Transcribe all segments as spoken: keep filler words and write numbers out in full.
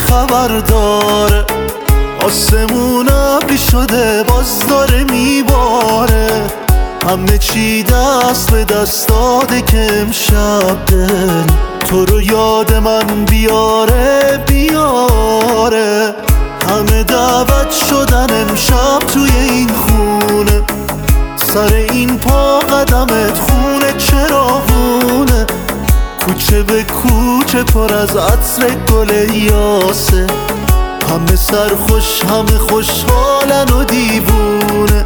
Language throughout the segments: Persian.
خبر داره، آسمون ابری شده باز داره میباره، همه چی دست به دست داده که امشب دل تو رو یاد من بیاره بیاره. همه دعوت شدن امشب توی این خونه، سر این پا قدمت خونه چراغونه، کوچه به کوچه پر از عطر گل یاسه، همه سرخوش همه خوشحالن و دیوونه.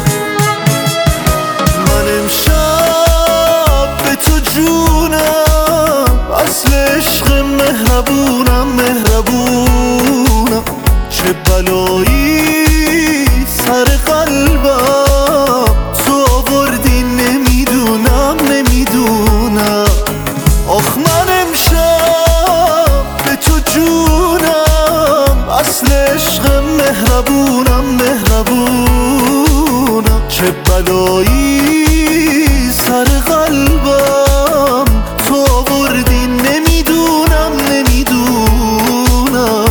من امشب به تو جونم، اصل عشق مهربونم مهربونم، چه بلایی سر قلبم تو آوردی نمیدونم نمیدونم. آخ من امشب به تو جونم، اصل عشق مهربونم مهربونم، چه بلایی سر قلبم تو آوردی نمیدونم نمیدونم.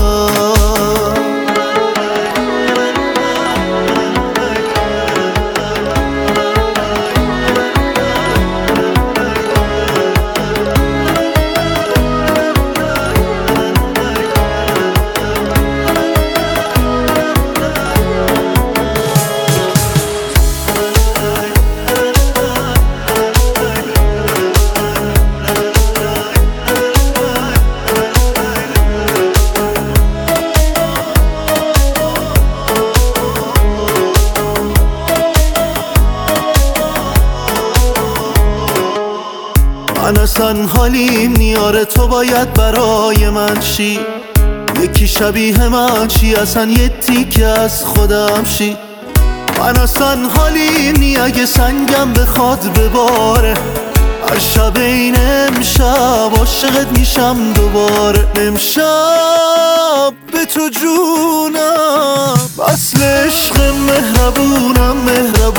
من اصلا حالیم نیاره تو باید برای من چی، یکی شبیه من چی، اصلا یه تیکه از خودم شی. من اصلا حالیم نی اگه سنگم بخواد بباره، هر شب این امشب عاشقت میشم دوباره. امشب به تو جونم، اصل عشق مهربونم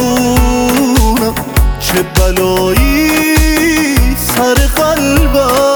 مهربونم، چه بلایی سر قلبم